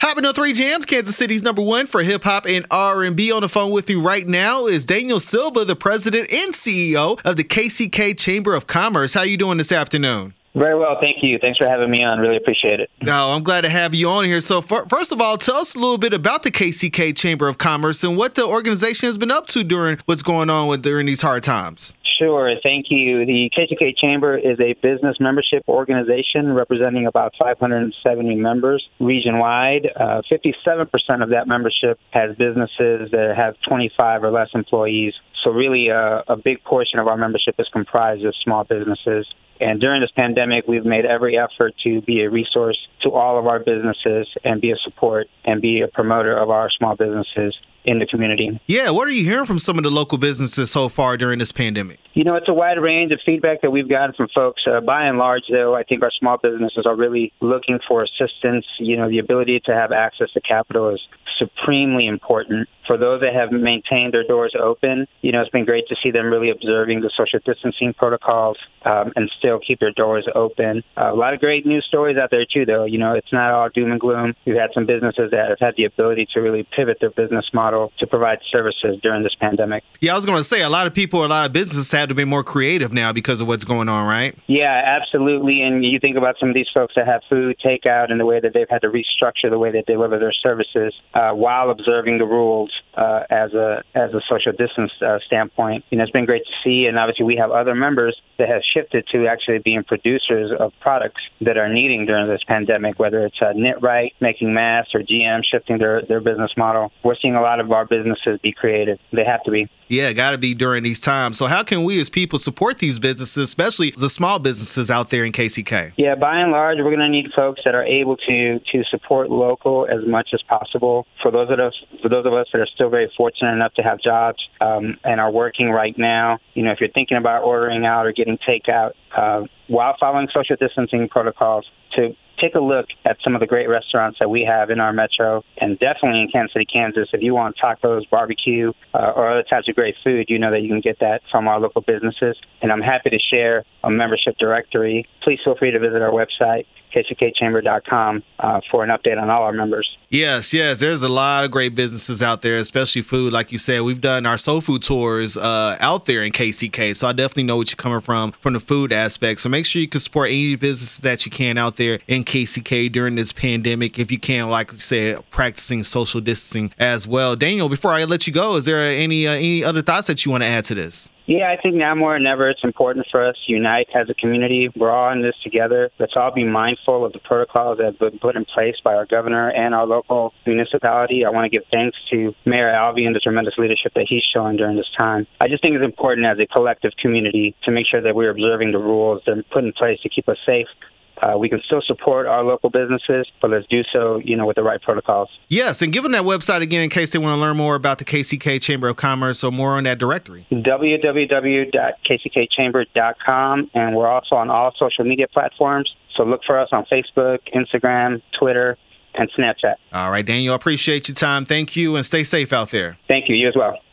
Hot 103 Jams, Kansas City's #1 for hip hop and R&B. On the phone with me right now is Daniel Silva, the president and CEO of the KCK Chamber of Commerce. How you doing this afternoon? Very well, thank you. Thanks for having me on. Really appreciate it. No, I'm glad to have you on here. So first of all, tell us a little bit about the KCK Chamber of Commerce and what the organization has been up to during what's going on during these hard times. Sure, thank you. The KCK Chamber is a business membership organization representing about 570 members region-wide. 57% of that membership has businesses that have 25 or less employees. So really a big portion of our membership is comprised of small businesses. And during this pandemic, we've made every effort to be a resource to all of our businesses and be a support and be a promoter of our small businesses in the community. Yeah, what are you hearing from some of the local businesses so far during this pandemic? You know, it's a wide range of feedback that we've gotten from folks. By and large, though, I think our small businesses are really looking for assistance. You know, the ability to have access to capital is supremely important. For those that have maintained their doors open, you know, it's been great to see them really observing the social distancing protocols and still keep their doors open. A lot of great news stories out there, too, though. You know, it's not all doom and gloom. We've had some businesses that have had the ability to really pivot their business model to provide services during this pandemic. Yeah, I was going to say, a lot of businesses have to be more creative now because of what's going on, right? Yeah, absolutely. And you think about some of these folks that have food takeout and the way that they've had to restructure the way they deliver their services while observing the rules as a social distance standpoint. You know, it's been great to see, and obviously we have other members that have shifted to actually being producers of products that are needing during this pandemic, whether it's Knit Right, making masks, or GM shifting their business model. We're seeing a lot of our businesses be creative. They have to be. Yeah, got to be during these times. So how can we as people support these businesses, especially the small businesses out there in KCK? Yeah, by and large, we're going to need folks that are able to support local as much as possible. For those of us that are still very fortunate enough to have jobs and are working right now, you know, if you're thinking about ordering out or getting takeout while following social distancing protocols, to take a look at some of the great restaurants that we have in our metro, and definitely in Kansas City, Kansas. If you want tacos, barbecue, or other types of great food, you know that you can get that from our local businesses. And I'm happy to share a membership directory. Please feel free to visit our website, kckchamber.com, for an update on all our members. Yes. There's a lot of great businesses out there, especially food. Like you said, we've done our soul food tours out there in KCK, so I definitely know what you're coming from the food aspect. So make sure you can support any businesses that you can out there in KCK during this pandemic. If you can, like you said, practicing social distancing as well. Daniel, before I let you go, is there any other thoughts that you want to add to this? Yeah, I think now more than ever, it's important for us to unite as a community. We're all in this together. Let's all be mindful of the protocols that have been put in place by our governor and our local municipality. I want to give thanks to Mayor Alvey and the tremendous leadership that he's showing during this time. I just think it's important as a collective community to make sure that we're observing the rules that are put in place to keep us safe. We can still support our local businesses, but let's do so, you know, with the right protocols. Yes, and give them that website again in case they want to learn more about the KCK Chamber of Commerce or more on that directory. www.kckchamber.com, and we're also on all social media platforms. So look for us on Facebook, Instagram, Twitter, and Snapchat. All right, Daniel, I appreciate your time. Thank you, and stay safe out there. Thank you. You as well.